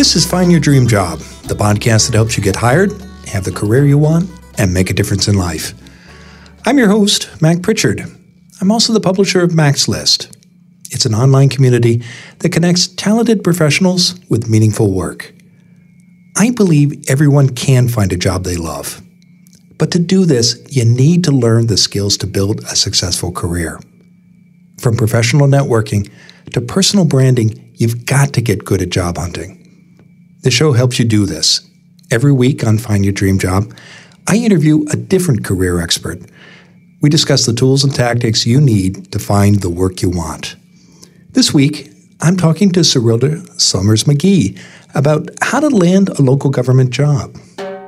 This is Find Your Dream Job, the podcast that helps you get hired, have the career you want, and make a difference in life. I'm your host, Mac Pritchard. I'm also the publisher of Mac's List. It's an online community that connects talented professionals with meaningful work. I believe everyone can find a job they love. But to do this, you need to learn the skills to build a successful career. From professional networking to personal branding, you've got to get good at job hunting. The show helps you do this. Every week on Find Your Dream Job, I interview a different career expert. We discuss the tools and tactics you need to find the work you want. This week, I'm talking to Cyrilda Summers McGee about how to land a local government job.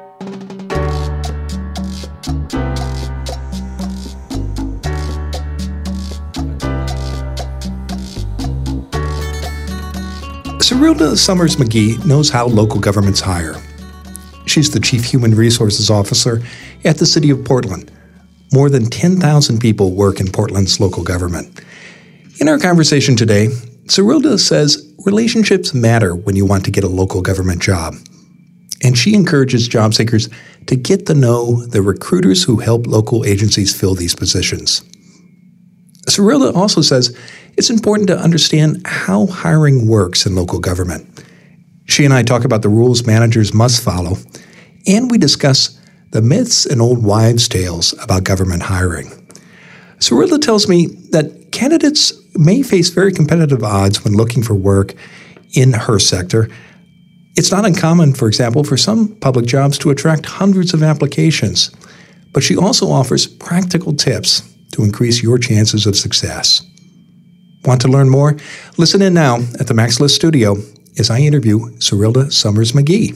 Cyrilda Summers McGee knows how local governments hire. She's the Chief Human Resources Officer at the City of Portland. More than 10,000 people work in Portland's local government. In our conversation today, Cyrilda says relationships matter when you want to get a local government job. And she encourages job seekers to get to know the recruiters who help local agencies fill these positions. Cyrilda also says it's important to understand how hiring works in local government. She and I talk about the rules managers must follow, and we discuss the myths and old wives' tales about government hiring. Cyrilda tells me that candidates may face very competitive odds when looking for work in her sector. It's not uncommon, for example, for some public jobs to attract hundreds of applications, but she also offers practical tips to increase your chances of success. Want to learn more? Listen in now at the Mac's List studio as I interview Cyrilda Summers McGee.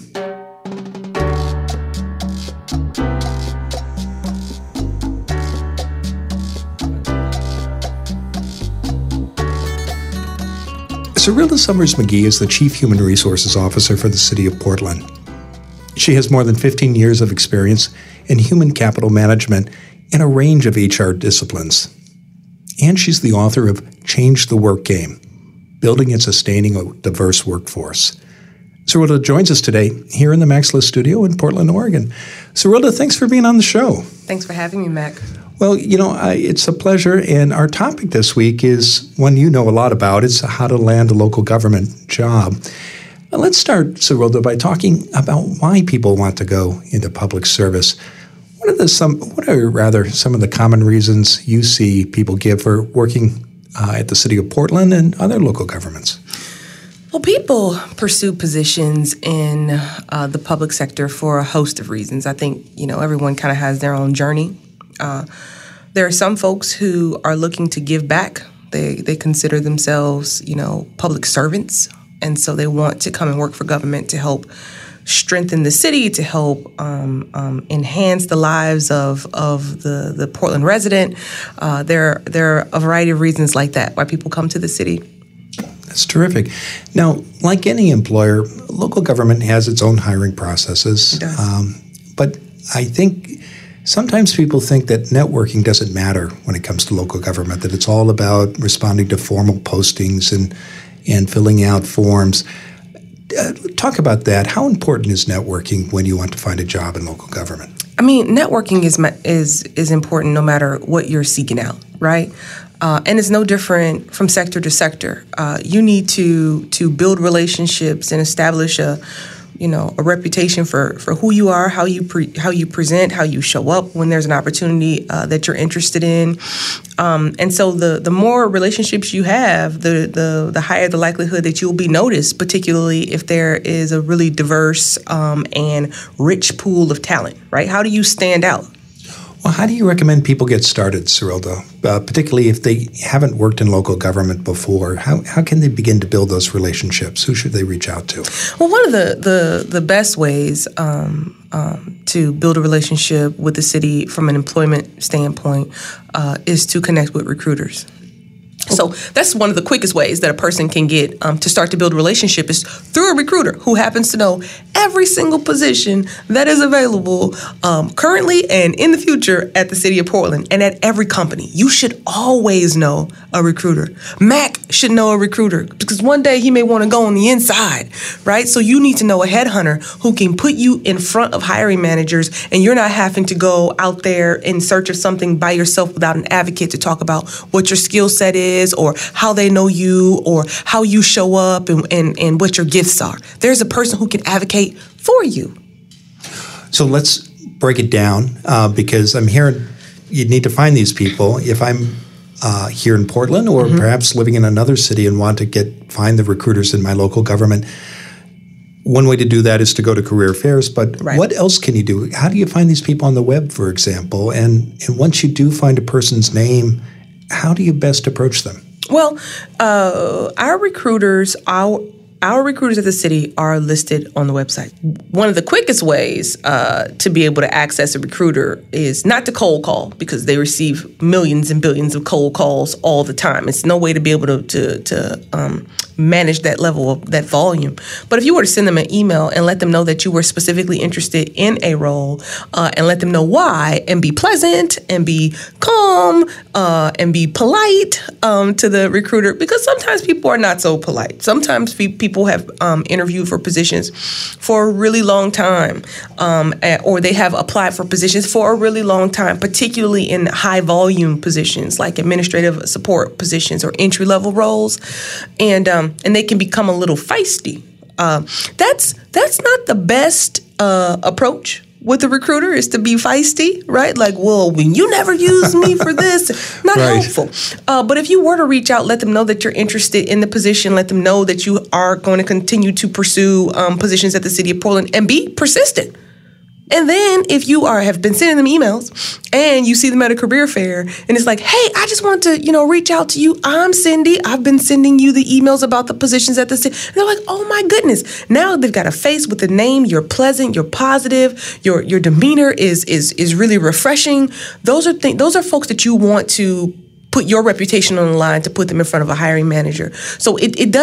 Cyrilda Summers McGee is the Chief Human Resources Officer for the City of Portland. She has more than 15 years of experience in human capital management in a range of HR disciplines. And she's the author of Change the Work Game, Building and Sustaining a Diverse Workforce. Cyrilda joins us today here in the Mac's List studio in Portland, Oregon. Cyrilda, thanks for being on the show. Thanks for having me, Mac. Well, it's a pleasure, and our topic this week is one you know a lot about. It's how to land a local government job. Let's start, Cyrilda, by talking about why people want to go into public service. What are some of the common reasons you see people give for working at the City of Portland and other local governments? Well, people pursue positions in the public sector for a host of reasons. I think, everyone kind of has their own journey. There are some folks who are looking to give back. They consider themselves, public servants, and so they want to come and work for government to help strengthen the city, to help enhance the lives of the Portland resident. There are a variety of reasons like that why people come to the city. That's terrific. Now, like any employer, local government has its own hiring processes. It does. But I think sometimes people think that networking doesn't matter when it comes to local government, that it's all about responding to formal postings and filling out forms. Talk about that. How important is networking when you want to find a job in local government? I mean, networking is important no matter what you're seeking out, right? And it's no different from sector to sector. You need to build relationships and establish a reputation for who you are, how you present, how you show up when there's an opportunity that you're interested in. And so the more relationships you have, the higher the likelihood that you'll be noticed, particularly if there is a really diverse and rich pool of talent, right? How do you stand out? Well, how do you recommend people get started, Cyrilda, particularly if they haven't worked in local government before? How can they begin to build those relationships? Who should they reach out to? Well, one of the best ways to build a relationship with the city from an employment standpoint is to connect with recruiters. So that's one of the quickest ways that a person can get to start to build a relationship is through a recruiter who happens to know every single position that is available currently and in the future at the city of Portland and at every company. You should always know a recruiter. Mac should know a recruiter because one day he may want to go on the inside, right? So you need to know a headhunter who can put you in front of hiring managers and you're not having to go out there in search of something by yourself without an advocate to talk about what your skill set is or how they know you or how you show up and what your gifts are. There's a person who can advocate for you. So let's break it down because I'm hearing you need to find these people. If I'm here in Portland or perhaps living in another city and want to find the recruiters in my local government, one way to do that is to go to career fairs, but what else can you do? How do you find these people on the web, for example? And once you do find a person's name, how do you best approach them? Well, our recruiters at the city are listed on the website. One of the quickest ways to be able to access a recruiter is not to cold call because they receive millions and billions of cold calls all the time. It's no way to be able to manage that level of that volume. But if you were to send them an email and let them know that you were specifically interested in a role and let them know why and be pleasant and be calm and be polite to the recruiter, because sometimes people are not so polite. Sometimes people have interviewed for positions for a really long time or they have applied for positions for a really long time, particularly in high volume positions like administrative support positions or entry level roles. And they can become a little feisty. That's not the best approach with a recruiter is to be feisty, right? Like, well, when you never use me for this, not helpful. But if you were to reach out, let them know that you're interested in the position. Let them know that you are going to continue to pursue positions at the city of Portland and be persistent. And then if you have been sending them emails and you see them at a career fair and it's like, hey, I just want to, reach out to you. I'm Cindy. I've been sending you the emails about the positions at the city. And they're like, oh my goodness. Now they've got a face with a name. You're pleasant. You're positive. Your demeanor is really refreshing. Those are folks that you want to put your reputation on the line to put them in front of a hiring manager. So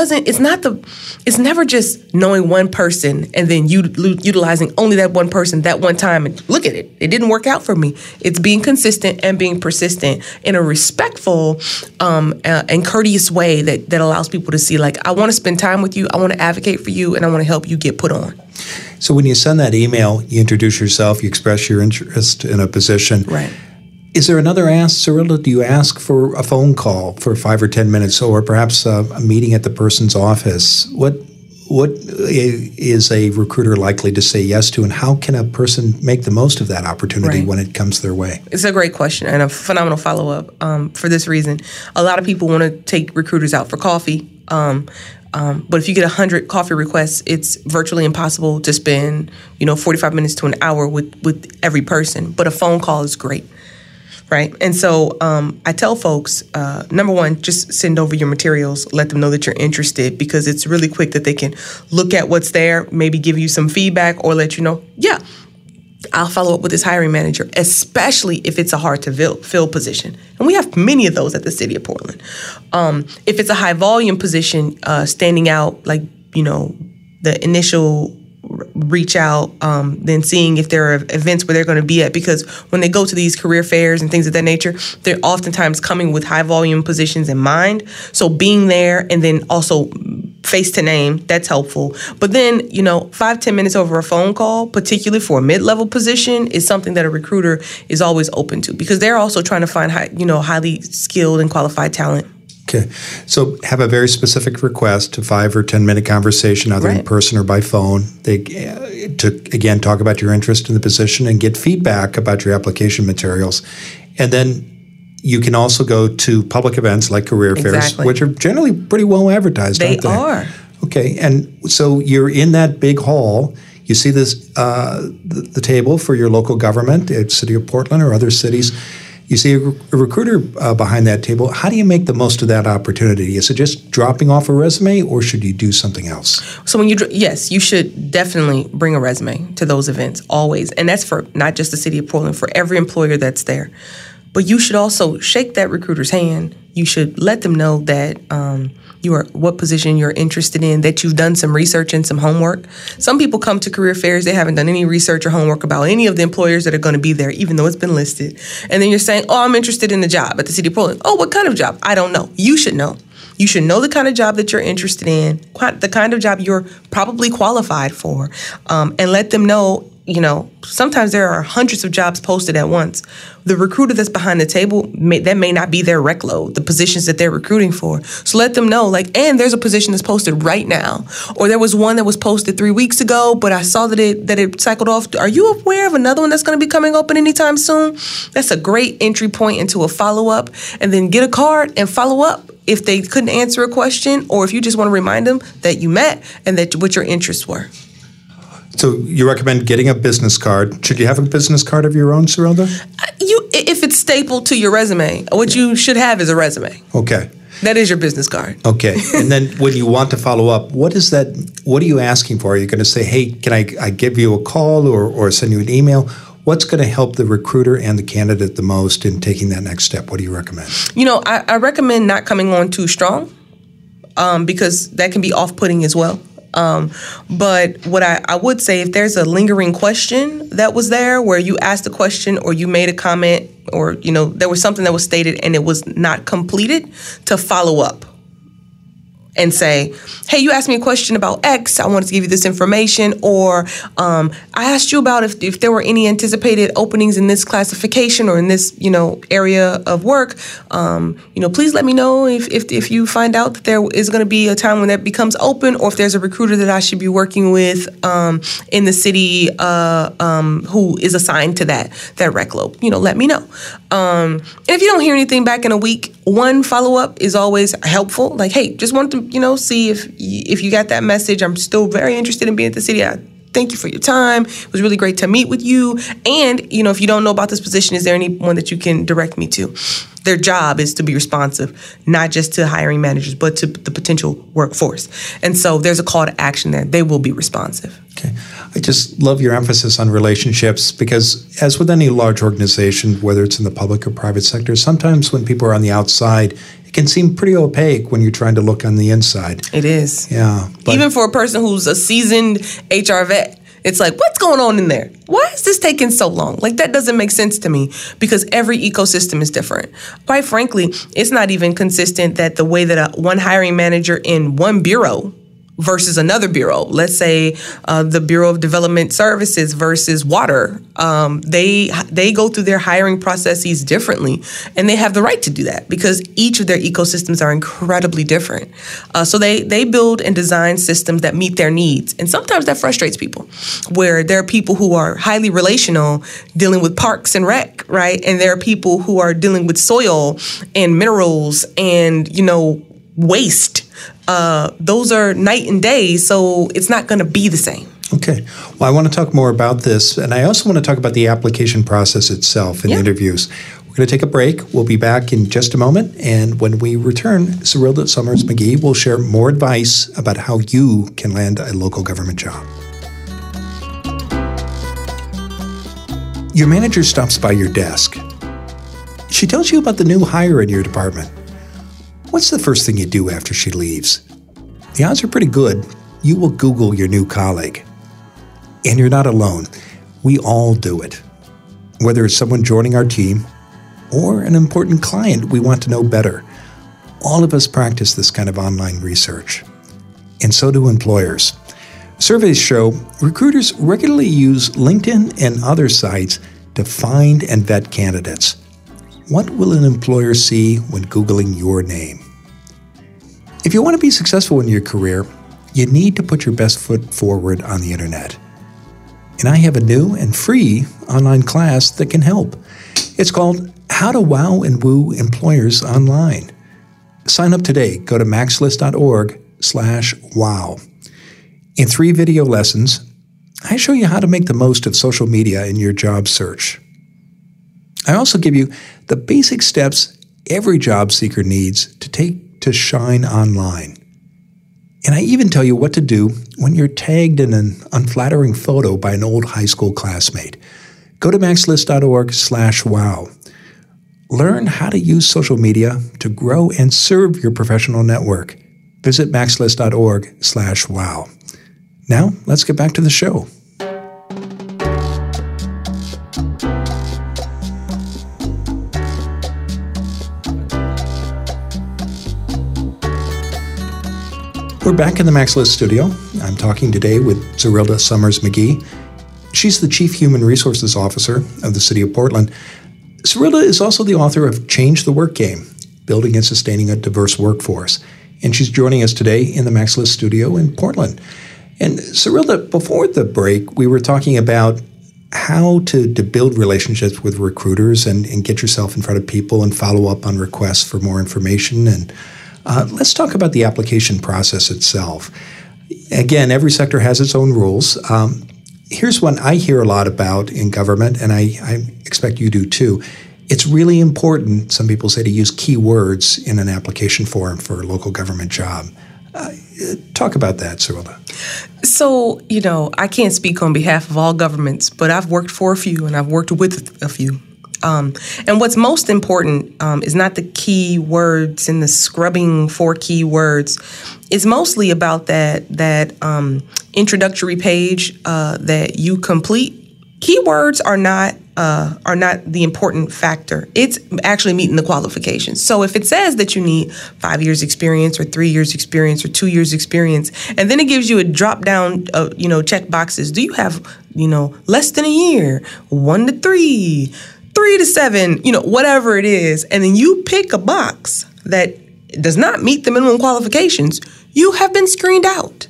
it's never just knowing one person and then utilizing only that one person that one time and look at it. It didn't work out for me. It's being consistent and being persistent in a respectful and courteous way that allows people to see, like, I want to spend time with you. I want to advocate for you and I want to help you get put on. So when you send that email, you introduce yourself, you express your interest in a position. Right. Is there another ask, Cirilla? Do you ask for a phone call for 5 or 10 minutes or perhaps a meeting at the person's office? What is a recruiter likely to say yes to, and how can a person make the most of that opportunity when it comes their way? It's a great question and a phenomenal follow-up for this reason. A lot of people want to take recruiters out for coffee, but if you get 100 coffee requests, it's virtually impossible to spend 45 minutes to an hour with every person. But a phone call is great. Right. And so I tell folks, number one, just send over your materials. Let them know that you're interested because it's really quick that they can look at what's there, maybe give you some feedback or let you know, yeah, I'll follow up with this hiring manager, especially if it's a hard to fill position. And we have many of those at the city of Portland. If it's a high volume position, standing out like, the initial reach out, then seeing if there are events where they're going to be at, because when they go to these career fairs and things of that nature, they're oftentimes coming with high volume positions in mind. So being there and then also face to name, that's helpful. But then, 5-10 minutes over a phone call, particularly for a mid-level position, is something that a recruiter is always open to because they're also trying to find highly skilled and qualified talent. Okay. So have a very specific request, a 5 or 10 minute conversation, either in person or by phone. To talk about your interest in the position and get feedback about your application materials. And then you can also go to public events like career fairs, which are generally pretty well advertised, aren't they? They are. Okay. And so you're in that big hall. You see this the table for your local government at City of Portland or other cities. You see a recruiter behind that table. How do you make the most of that opportunity? Is it just dropping off a resume, or should you do something else? So yes, you should definitely bring a resume to those events, always. And that's for not just the City of Portland, for every employer that's there. But you should also shake that recruiter's hand. You should let them know that what position you're interested in, that you've done some research and some homework. Some people come to career fairs, they haven't done any research or homework about any of the employers that are going to be there, even though it's been listed. And then you're saying, oh, I'm interested in the job at the City of Portland. Oh, what kind of job? I don't know. You should know. You should know the kind of job that you're interested in, the kind of job you're probably qualified for, and let them know, sometimes there are hundreds of jobs posted at once. The recruiter that's behind the table, that may not be their rec load, the positions that they're recruiting for. So let them know, and there's a position that's posted right now. Or there was one that was posted 3 weeks ago, but I saw that it cycled off. Are you aware of another one that's going to be coming open anytime soon? That's a great entry point into a follow-up. And then get a card and follow up if they couldn't answer a question, or if you just want to remind them that you met and that what your interests were. So you recommend getting a business card. Should you have a business card of your own, Serilda? If it's stapled to your resume, what you should have is a resume. Okay. That is your business card. Okay. And then when you want to follow up, what are you asking for? Are you going to say, hey, can I give you a call or send you an email? What's going to help the recruiter and the candidate the most in taking that next step? What do you recommend? I recommend not coming on too strong because that can be off-putting as well. But what I would say, if there's a lingering question that was there where you asked a question or you made a comment or, there was something that was stated and it was not completed, to follow up and say, hey, you asked me a question about X. I wanted to give you this information. Or I asked you about if there were any anticipated openings in this classification or in this, area of work. Please let me know if you find out that there is going to be a time when that becomes open, or if there's a recruiter that I should be working with in the city who is assigned to that rec load. Let me know. And if you don't hear anything back in a week, one follow-up is always helpful. Like, hey, just want to see if you got that message. I'm still very interested in being at the city. I thank you for your time. It was really great to meet with you. And, if you don't know about this position, is there anyone that you can direct me to? Their job is to be responsive, not just to hiring managers, but to the potential workforce. And so there's a call to action there. They will be responsive. Okay. I just love your emphasis on relationships because, as with any large organization, whether it's in the public or private sector, sometimes when people are on the outside, it can seem pretty opaque when you're trying to look on the inside. It is. Yeah. Even for a person who's a seasoned HR vet, it's like, what's going on in there? Why is this taking so long? That doesn't make sense to me because every ecosystem is different. Quite frankly, it's not even consistent that the way that one hiring manager in one bureau versus another bureau, let's say the Bureau of Development Services versus Water, they go through their hiring processes differently, and they have the right to do that because each of their ecosystems are incredibly different. So they build and design systems that meet their needs, and sometimes that frustrates people, where there are people who are highly relational dealing with parks and rec, right? And there are people who are dealing with soil and minerals and, waste. Those are night and day, so it's not going to be the same. Okay. Well, I want to talk more about this, and I also want to talk about the application process itself in interviews. We're going to take a break. We'll be back in just a moment, and when we return, Serilda Summers McGee will share more advice about how you can land a local government job. Your manager stops by your desk. She tells you about the new hire in your department. What's the first thing you do after she leaves? The odds are pretty good. You will Google your new colleague. And you're not alone. We all do it. Whether it's someone joining our team or an important client we want to know better, all of us practice this kind of online research. And so do employers. Surveys show recruiters regularly use LinkedIn and other sites to find and vet candidates. What will an employer see when Googling your name? If you want to be successful in your career, you need to put your best foot forward on the internet. And I have a new and free online class that can help. It's called How to Wow and Woo Employers Online. Sign up today. Go to maxlist.org/wow. In 3 video lessons, I show you how to make the most of social media in your job search. I also give you the basic steps every job seeker needs to take to shine online. And I even tell you what to do when you're tagged in an unflattering photo by an old high school classmate. Go to maxlist.org/wow. Learn how to use social media to grow and serve your professional network. Visit maxlist.org/wow. Now, let's get back to the show. We're back in the MaxList studio. I'm talking today with Zerilda Summers McGee. She's the Chief Human Resources Officer of the City of Portland. Zerilda is also the author of Change the Work Game, Building and Sustaining a Diverse Workforce. And she's joining us today in the MaxList studio in Portland. And Zerilda, before the break, we were talking about how to build relationships with recruiters and get yourself in front of people and follow up on requests for more information. And let's talk about the application process itself. Again, every sector has its own rules. Here's one I hear a lot about in government, and I expect you do too. It's really important, some people say, to use keywords in an application form for a local government job. Talk about that, Zerilda. So, I can't speak on behalf of all governments, but I've worked for a few and I've worked with a few. And what's most important is not the key words and the scrubbing for keywords. It's mostly about that introductory page that you complete. Keywords are not the important factor. It's actually meeting the qualifications. So if it says that you need 5 years experience or 3 years experience or 2 years experience, and then it gives you a drop down, check boxes. Do you have, less than a year, 1 to 3, 3 to 7, whatever it is, and then you pick a box that does not meet the minimum qualifications, you have been screened out.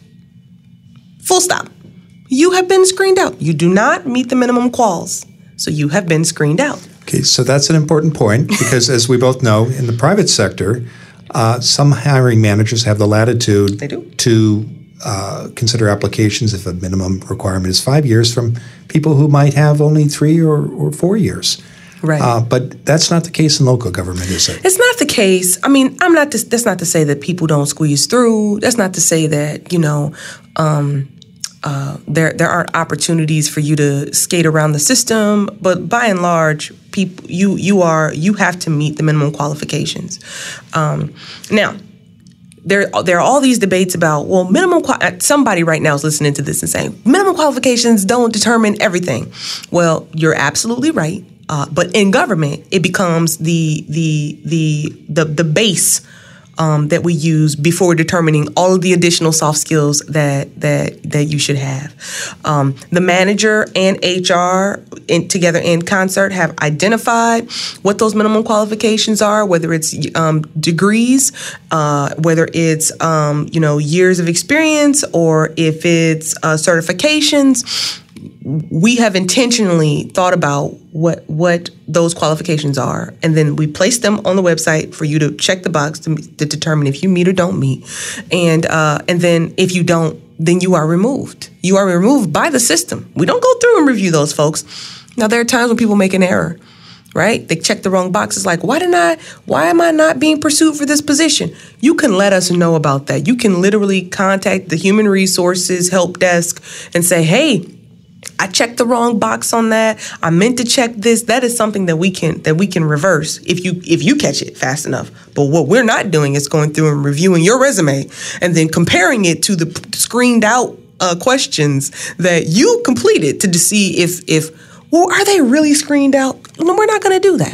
Full stop. You have been screened out. You do not meet the minimum quals, so you have been screened out. Okay, so that's an important point because, as we both know, in the private sector, some hiring managers have the latitude to consider applications if a minimum requirement is 5 years from people who might have only 3 or 4 years. Right. But that's not the case in local government, is it? It's not the case. I mean, that's not to say that people don't squeeze through. That's not to say that, there aren't opportunities for you to skate around the system. But by and large, people, you have to meet the minimum qualifications. Now, there are all these debates about, well, somebody right now is listening to this and saying minimum qualifications don't determine everything. Well, you're absolutely right. But in government, it becomes the base that we use before determining all of the additional soft skills that you should have. The manager and HR together in concert have identified what those minimum qualifications are, whether it's degrees, whether it's years of experience, or if it's certifications. We have intentionally thought about what those qualifications are, and then we place them on the website for you to check the box to determine if you meet or don't meet. And then if you don't, then you are removed. You are removed by the system. We don't go through and review those folks. Now, there are times when people make an error, right? They check the wrong boxes like, why am I not being pursued for this position? You can let us know about that. You can literally contact the Human Resources Help Desk and say, hey, I checked the wrong box on that. I meant to check this. That is something that we can reverse if you catch it fast enough. But what we're not doing is going through and reviewing your resume and then comparing it to the screened out questions that you completed to see if are they really screened out? No, we're not going to do that.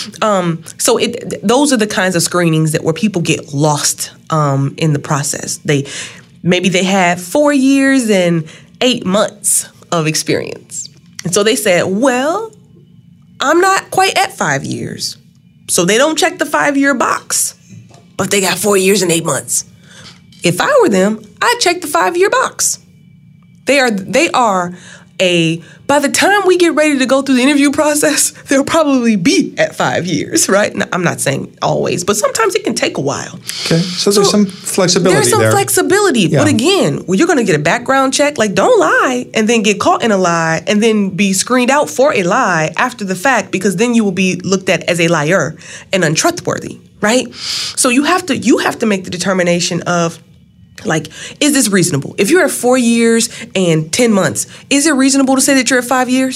So those are the kinds of screenings where people get lost in the process. Maybe they had 4 years and 8 months of experience. And so they said, well, I'm not quite at 5 years. So they don't check the 5-year box, but they got 4 years and 8 months. If I were them, I'd check the 5-year box. They are by the time we get ready to go through the interview process, they'll probably be at 5 years, right? Now, I'm not saying always, but sometimes it can take a while. Okay, so there's some flexibility there. There's some flexibility, yeah. But again, you're going to get a background check, like don't lie and then get caught in a lie and then be screened out for a lie after the fact, because then you will be looked at as a liar and untrustworthy, right? So you have to make the determination of, like, is this reasonable? If you're at 4 years and 10 months, is it reasonable to say that you're at 5 years?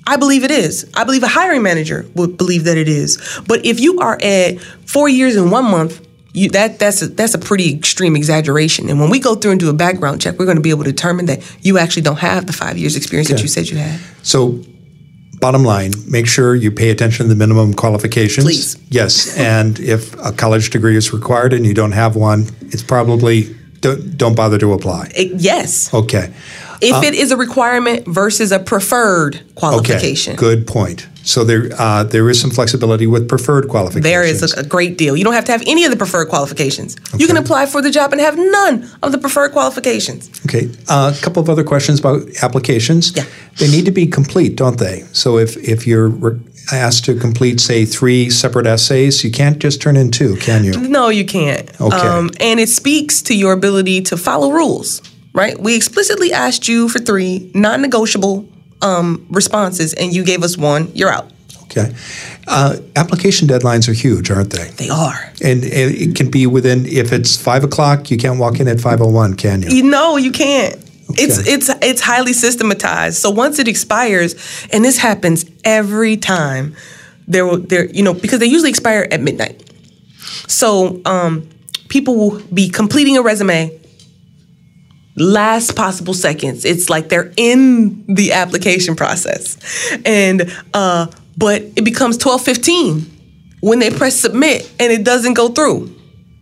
I believe it is. I believe a hiring manager would believe that it is. But if you are at 4 years and 1 month, that's a pretty extreme exaggeration. And when we go through and do a background check, we're going to be able to determine that you actually don't have the 5 years experience that you said you had. So bottom line, make sure you pay attention to the minimum qualifications. Please. Yes. And if a college degree is required and you don't have one, it's probably don't bother to apply. Yes. Okay. If it is a requirement versus a preferred qualification. Okay, good point. So there is some flexibility with preferred qualifications. There is a great deal. You don't have to have any of the preferred qualifications. Okay. You can apply for the job and have none of the preferred qualifications. Okay. A couple of other questions about applications. Yeah. They need to be complete, don't they? So if you're asked to complete, say, 3 separate essays, you can't just turn in 2, can you? No, you can't. Okay. And it speaks to your ability to follow rules. Right? We explicitly asked you for 3 non-negotiable responses, and you gave us 1. You're out. Okay. Application deadlines are huge, aren't they? They are. And it can be within, if it's 5 o'clock, you can't walk in at 5:01, can you? No, you can't. Okay. It's highly systematized. So once it expires, and this happens every time, because they usually expire at midnight. So people will be completing a resume last possible seconds. It's like they're in the application process. And but it becomes 12:15 when they press submit and it doesn't go through.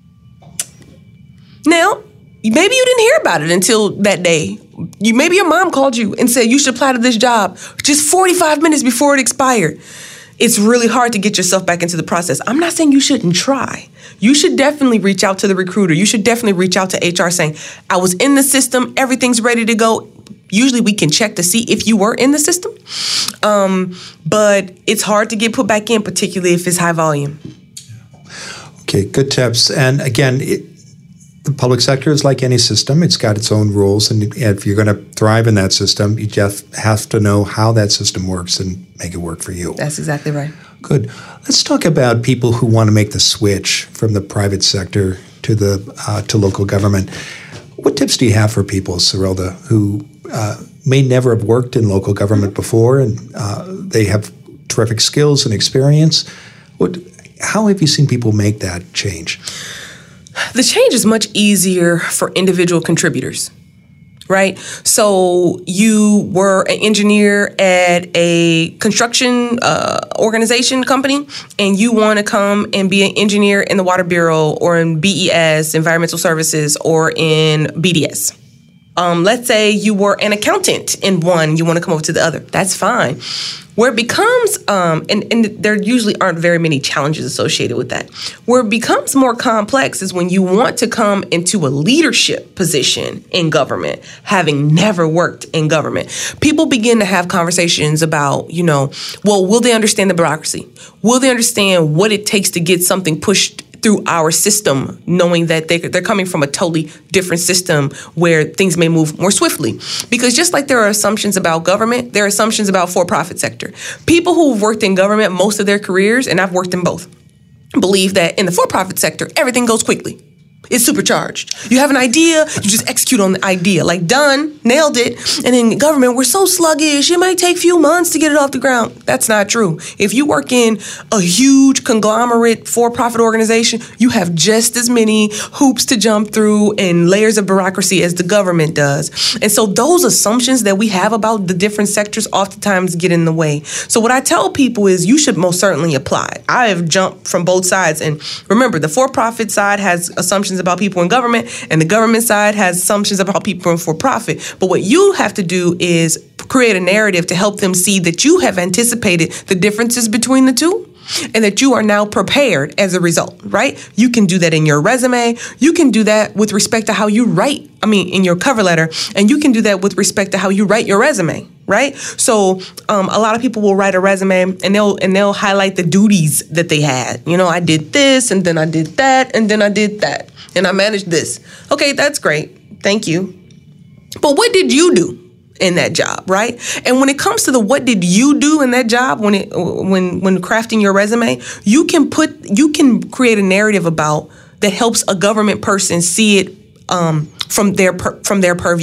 Now, maybe you didn't hear about it until that day. Maybe your mom called you and said you should apply to this job just 45 minutes before it expired. It's really hard to get yourself back into the process. I'm not saying you shouldn't try. You should definitely reach out to the recruiter. You should definitely reach out to HR saying, I was in the system, everything's ready to go. Usually we can check to see if you were in the system. But it's hard to get put back in, particularly if it's high volume. Okay, good tips. And again, the public sector is like any system. It's got its own rules. And if you're going to thrive in that system, you just have to know how that system works and make it work for you. That's exactly right. Good. Let's talk about people who want to make the switch from the private sector to local government. What tips do you have for people, Serilda, who may never have worked in local government before, and they have terrific skills and experience? How have you seen people make that change? The change is much easier for individual contributors, right? So you were an engineer at a construction organization company, and you want to come and be an engineer in the Water Bureau or in BES, Environmental Services, or in BDS. Let's say you were an accountant in one, you want to come over to the other. That's fine. Where it becomes, and there usually aren't very many challenges associated with that. Where it becomes more complex is when you want to come into a leadership position in government, having never worked in government. People begin to have conversations about, will they understand the bureaucracy? Will they understand what it takes to get something pushed through our system, knowing that they're coming from a totally different system where things may move more swiftly? Because just like there are assumptions about government, there are assumptions about for-profit sector. People who've worked in government most of their careers, and I've worked in both, believe that in the for-profit sector, everything goes quickly. It's supercharged. You have an idea, you just execute on the idea. Like done, nailed it. And in government, we're so sluggish, it might take a few months to get it off the ground. That's not true. If you work in a huge conglomerate for-profit organization, you have just as many hoops to jump through and layers of bureaucracy as the government does. And so those assumptions that we have about the different sectors oftentimes get in the way. So what I tell people is you should most certainly apply. I have jumped from both sides. And remember, the for-profit side has assumptions about people in government, and the government side has assumptions about people in for-profit. But what you have to do is create a narrative to help them see that you have anticipated the differences between the two, and that you are now prepared as a result, right? You can do that in your resume. You can do that with respect to how you write, in your cover letter, and you can do that with respect to how you write your resume, right? So a lot of people will write a resume and they'll highlight the duties that they had. I did this, and then I did that, and then I did that, and I managed this. Okay, that's great. Thank you. But what did you do in that job, right? And when it comes to the what did you do in that job, when crafting your resume, you can create a narrative about that helps a government person see it from their purview,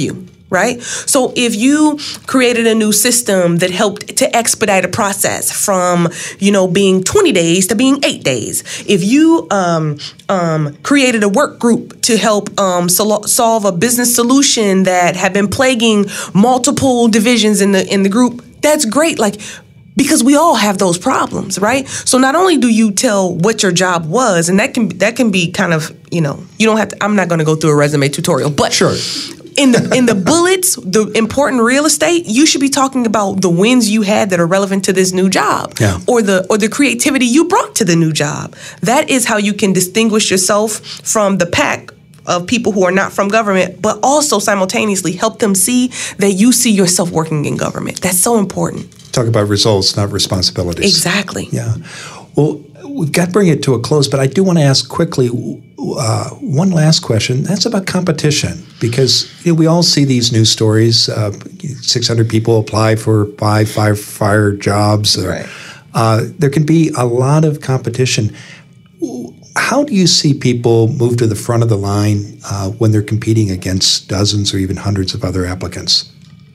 right? So if you created a new system that helped to expedite a process from, being 20 days to being 8 days, if you created a work group to help solve a business solution that had been plaguing multiple divisions in the group, that's great. Because we all have those problems, right? So not only do you tell what your job was, and that can be kind of, you don't have to, I'm not going to go through a resume tutorial, but sure. In the bullets, the important real estate, you should be talking about the wins you had that are relevant to this new job, or the creativity you brought to the new job. That is how you can distinguish yourself from the pack of people who are not from government, but also simultaneously help them see that you see yourself working in government. That's so important. Talk about results, not responsibilities. Exactly. Yeah. Well, we've got to bring it to a close, but I do want to ask quickly one last question. That's about competition, because we all see these news stories. 600 people apply for 5 fire jobs. Right. There can be a lot of competition. How do you see people move to the front of the line when they're competing against dozens or even hundreds of other applicants?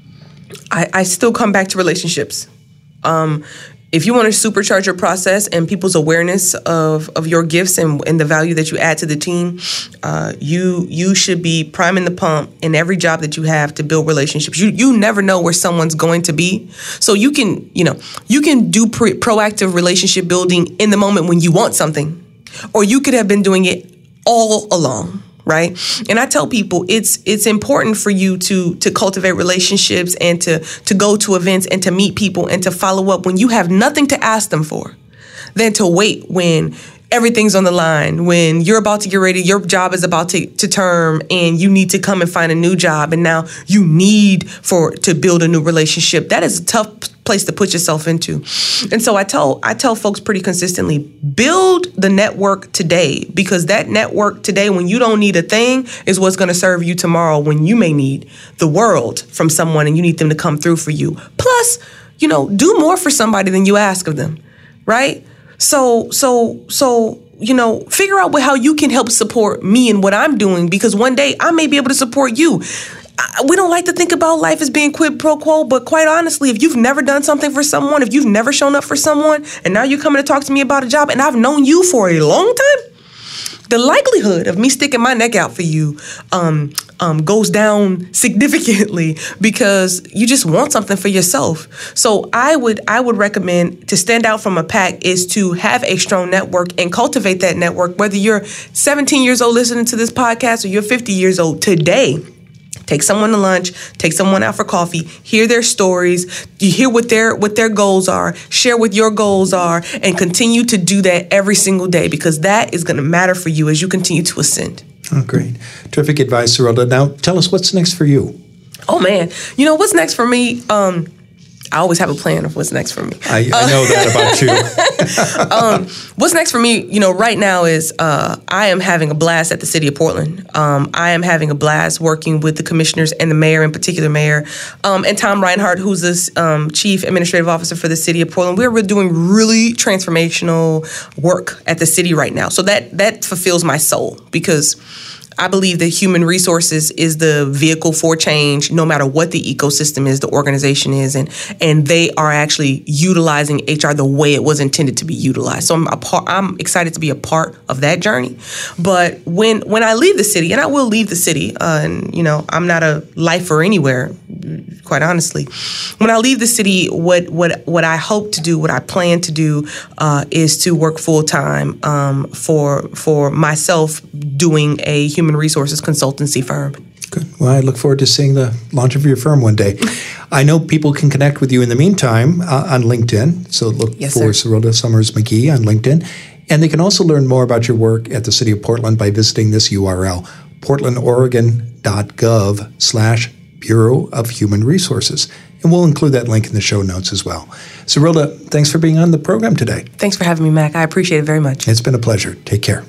I still come back to relationships. If you want to supercharge your process and people's awareness of your gifts and the value that you add to the team, you should be priming the pump in every job that you have to build relationships. You never know where someone's going to be. So you can do proactive relationship building in the moment when you want something, or you could have been doing it all along. Right. And I tell people it's important for you to cultivate relationships and to go to events and to meet people and to follow up when you have nothing to ask them for, than to wait when everything's on the line, when you're about to get ready, your job is about to term and you need to come and find a new job. And now you need to build a new relationship. That is a tough place to put yourself into. And so I tell folks pretty consistently, build the network today, because that network today, when you don't need a thing, is what's going to serve you tomorrow when you may need the world from someone and you need them to come through for you. Plus, do more for somebody than you ask of them, right? So figure out how you can help support me in what I'm doing, because one day I may be able to support you. We don't like to think about life as being quid pro quo, but quite honestly, if you've never done something for someone, if you've never shown up for someone, and now you're coming to talk to me about a job, and I've known you for a long time, the likelihood of me sticking my neck out for you goes down significantly, because you just want something for yourself. So I would recommend, to stand out from a pack, is to have a strong network and cultivate that network. Whether you're 17 years old listening to this podcast or you're 50 years old today, take someone to lunch, take someone out for coffee, hear their stories, you hear what their goals are, share what your goals are, and continue to do that every single day, because that is going to matter for you as you continue to ascend. Oh, great. Terrific advice, Serilda. Now, tell us what's next for you. Oh, man. What's next for me? I always have a plan of what's next for me. I know that about you. What's next for me, right now is I am having a blast at the city of Portland. I am having a blast working with the commissioners and the mayor, in particular mayor, and Tom Reinhardt, who's the chief administrative officer for the city of Portland. We're doing really transformational work at the city right now. So that fulfills my soul, because I believe that human resources is the vehicle for change, no matter what the ecosystem is, the organization is, and they are actually utilizing HR the way it was intended to be utilized. So I'm excited to be a part of that journey. But when I leave the city, and I will leave the city, and I'm not a lifer anywhere, quite honestly. When I leave the city, what I hope to do, what I plan to do, is to work full time for myself, doing a human resources consultancy firm. Good. Well, I look forward to seeing the launch of your firm one day. I know people can connect with you in the meantime on LinkedIn. So look for Serilda Summers McGee on LinkedIn. And they can also learn more about your work at the City of Portland by visiting this URL, portlandoregon.gov/Bureau of Human Resources. And we'll include that link in the show notes as well. Serilda, thanks for being on the program today. Thanks for having me, Mac. I appreciate it very much. It's been a pleasure. Take care.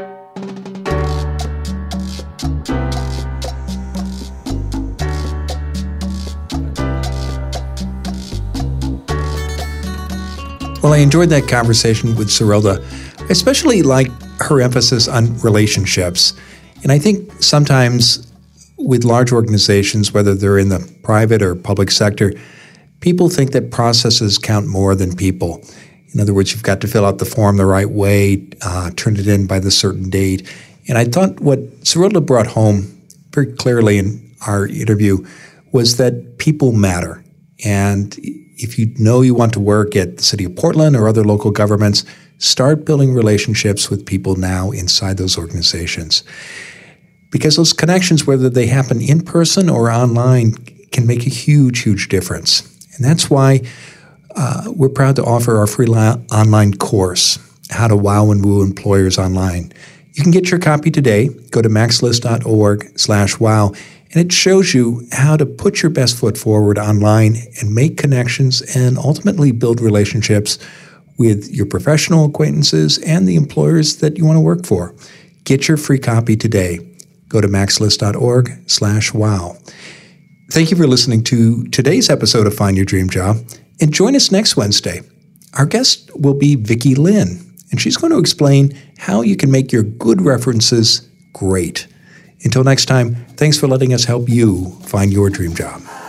Well, I enjoyed that conversation with Serilda. I especially like her emphasis on relationships. And I think sometimes with large organizations, whether they're in the private or public sector, people think that processes count more than people. In other words, you've got to fill out the form the right way, turn it in by the certain date. And I thought what Cyrilda brought home very clearly in our interview was that people matter. And if you know you want to work at the City of Portland or other local governments, start building relationships with people now inside those organizations. Because those connections, whether they happen in person or online, can make a huge, huge difference. And that's why we're proud to offer our free online course, How to Wow and Woo Employers Online. You can get your copy today. Go to maxlist.org/wow, and it shows you how to put your best foot forward online and make connections and ultimately build relationships with your professional acquaintances and the employers that you want to work for. Get your free copy today. Go to maxlist.org/wow. Thank you for listening to today's episode of Find Your Dream Job, and join us next Wednesday. Our guest will be Vicki Lynn, and she's going to explain how you can make your good references great. Until next time, thanks for letting us help you find your dream job.